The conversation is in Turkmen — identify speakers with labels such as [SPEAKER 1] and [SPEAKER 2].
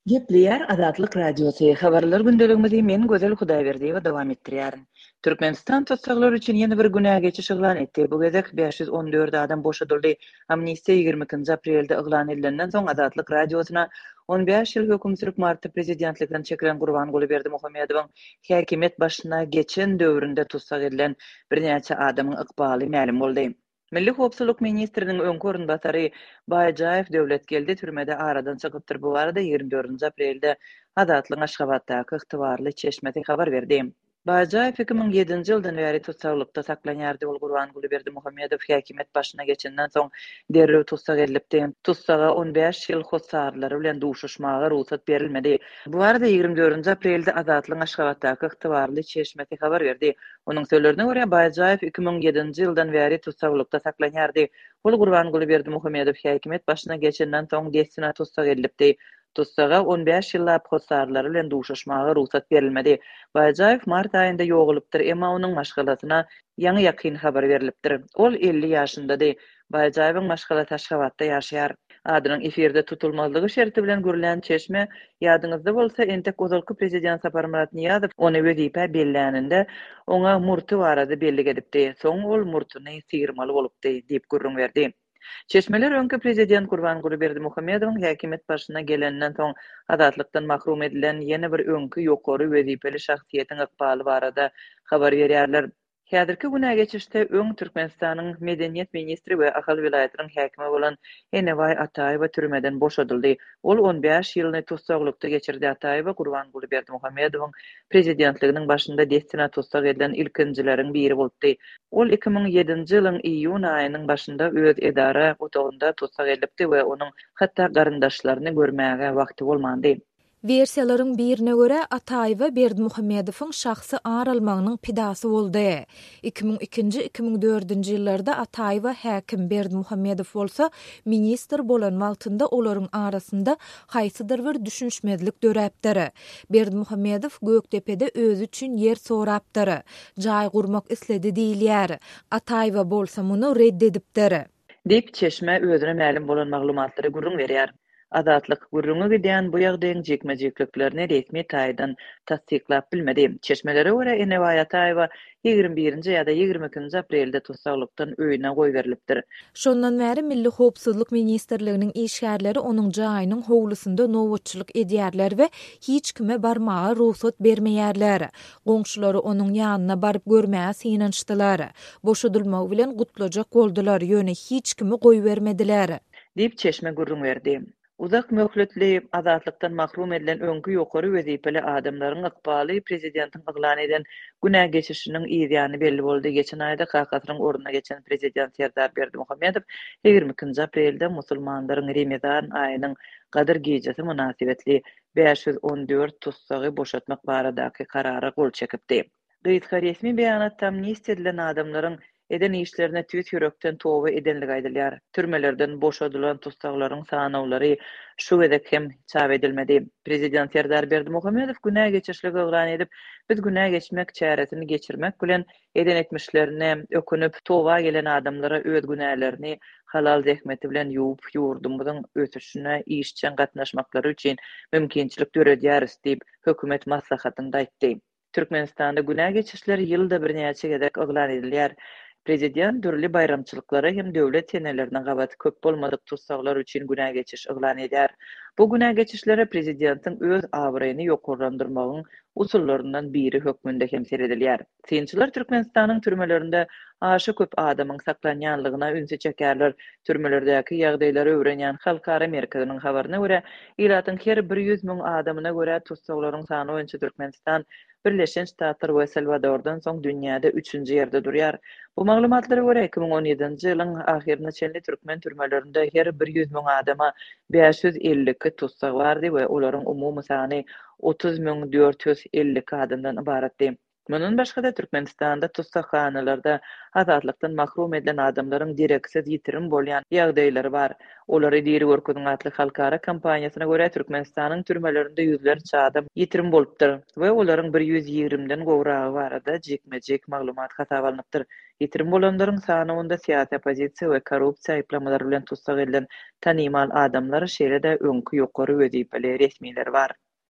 [SPEAKER 1] Gepleyer Azatlyk Radiosy habarlar gündeligimizi men Gözel Hudaýberdiýewa dowam etdirýärin. Türkmenistan tutsaklar üçin ýene bir günä geçiş eglan etdi. Bu gezek 514 adam boşadyldy. Amnistiýa 20 aprelde eglan edilenden soň Azatlyk Radiosyna 15 ýyl höküm sürüp martda prezidentlikden çekilen Gurbanguly Berdimuhammedowyň häkimet başyna geçen döwründe tutsak edilen birnäçe adamyň ykbaly ma'lum boldy. Milli Howpsuzlyk ministriniň öňkü orunbasary Baýjaýew döwletgeldi türmede aradan çykypdyr. Bu arada 24 aprelde Azatlyň Aşgabatdaky ygtybarly çeşmeti habar berdi. Baýjaýew 2007-nji ýyldan beri tutsaklykda saklanýardy. Ol Gurbanguly Berdimuhammedow häkimet başyna geçenden soň derrew tutsak edilipdi. Tutsaga 15 ýyl hossarlary bilen duşuşmaga ruhsat berilmedi. Bu arada 24 aprelde Azatlyň Aşgabatdaky ygtybarly çeşmeti habar berdi. Onuň sözlerine görä Baýjaýew 2007-nji ýyldan beri tutsaklykda saklanýardy. Ol Gurbanguly Berdimuhammedow häkimet başyna geçenden soň destina tutsak edilipdi. Tutsaga 15 ýyllap hossarlary bilen duşuşmaga ruhsat berilmedi. Baýjaýew mart aýynda ýogulypdyr, emma onuň maşgalatyna ýaňy ýakyn habar berilipdir. Ol 50 ýaşyndady. Baýjaýewiň maşgalaty Aşgabatda ýaşaýar. Adynyň efirde tutulmazlygy şerti bilen gürlen çeşme ýadyňyzda bolsa entek gozalky prezident Sapar Murat Niýazow ony wezipä belläninde oňa murty barada belli edipdi. Soň ol murtyny sygyrmaly bolupdy diýip gürrüň berdi. Çeşmeler öňkü prezident Gurbanguly Berdimuhammedowyň häkimet başyna gelenden soň azatlykdan mahrum edilen ýene bir öňkü ýokary wezipeli şahsiýetiň ykbaly barada habar berýärler. Häzirki günä geçişde öň Türkmenistanyň medeniýet ministri we Ahal vilayatynyň häkimi bolan Eneway Ataýew türmeden boşadyldy. Ol 15 ýylyny tutsaklykda geçirdi. Ataýew Gurbanguly Berdimuhammedowyň prezidentliginiň başynda destina tutsak edilen ilkinjileriň biri boldy. Ol 2007-nji ýylyň iýun aýynyň başynda öz edara otogunda tutsak edilipdi we onuň hatda garyndaşlaryny görmäge wagty bolmandy.
[SPEAKER 2] Versiýalaryň birine görä Ataýew Berdimuhammedowyň şahsy aralmagynyň pidasy boldy. 2002-nji 2004-nji ýyllarda Ataýew häkim Berdimuhammedow bolsa ministr bolan wagtynda olaryň arasynda haýsydyr bir düşünşmezlik döräpdir. Berdimuhammedow Göktepe'de özü üçin yer sorapdyr. Jaý gurmak isledi diýilýär. Ataýew bolsa muny reddedipdir.
[SPEAKER 1] Diýip çeşme özüne ma'lum bolan maglumatlary gurrun berýär. Azatlyk gurrungy giden bu ýagdaýyň jekme-jekliklerini resmi taýdan tasdiklap bilmedi. Çeşmelere görä Eneway Ataýew 21-nji ýa-da 22-nji aprelde tutsaklykdan öýüne goýberilipdir.
[SPEAKER 2] Şondan bäri Milli Howpsuzlyk ministrliginiň işgärleri onuň jaýynyň howlusynda nowatçylyk edýärler we hiç kime barmaga ruhsat bermeýärler. Goňşulary onuň ýanyna baryp görmäge synançdylar. Boşadylmak bilen gutlajak boldular, ýöne hiç kimi goýbermediler.
[SPEAKER 1] Diýip çeşme gurrun berdi. Uzak möhletli azatlykdan mahrum edilen öňkü ýokary wezipeli adamlaryň ykbaly prezidentiň eglan eden günä geçişiniň ýygyny belli boldy. Geçen aýda Kakasynyň ornuna geçen prezident Serdar Berdimuhammedow 22-nji aprelde musulmanlaryň Remezan aýynyň Gadyr gejesi münasibetli 514 tutsagy boşatmak baradaky karara gol çekipdi. Gyýytka resmi beýanatda amnistiýa edilen adamlaryň eden işlerine tüýt ýürekden toba edenligi aýdylýar. Türmelerden boşadylan tutsaklaryň sanawlary şu gezek hem çap edilmedi. Prezident Serdar Berdimuhammedow günä geçişligi eglan edip, biz günä geçmek çäresini geçirmek bilen eden etmişlerine ökünüp toba gelen adamlara öz günälerini halal zehmeti bilen ýuwup ýurdumyzyň ötüşine işçen gatnaşmaklary üçin mümkinçilik görýärys diýip hökümet maslahatynda aýtdy. Türkmenistanda günä geçişleri ýylda birnäçe gezek eglan edilýär. Prezident dürli bayramçylyklara hem döwlet senelerine gabat köp bolmadyk tutsaklar üçin günä geçiş eglan edýär. Bu günä geçişlere prezidentiň öz awraýyny ýokarlandyrmagyň usullaryndan biri hökmünde hem seredilýär. Synçylar Türkmenistanyň türmelerinde aşy köp adamyň saklanýanlygyna ünse çekerler. Türmelerdäki ýagdaýlary öwrenýän Halkara merkeziniň habaryna görä, ýylatyň her 100 000 adamyna görä tutsaklaryň sany boýunça Türkmenistan Birleşen Ştatlar we Salvadordan soň dünýäde 3-nji ýerde durýar. Bu maglumatlara görä 2017-nji ýylyň ahirine çenli türkmen türmelerinde her 100 000 adama 552 tutsak bardy we olaryň umumy sany 30 450 adamdan ibaratdy. Munun başga-da Türkmenistanda tutsakhanalarda azatlıktan mahrum edilen adamlaryň direksiz ýitirim bolýan ýagdaýlary bar. Olary diri görkezdiň atly halkara kampaniýasyna görä Türkmenistanyň türmelerinde ýüzlerçe adam ýitirim bolupdyr we olaryň 120den gowragy barada jekmejek maglumat hasaba alınıpdyr. Ýitirim bolanlaryň sany onda syýasy opozisiýa we korrupsiýa aýplamalary bilen tutsak edilen tanymal adamlar şeýle-de öňkü ýokary wezipeli resmiler bar.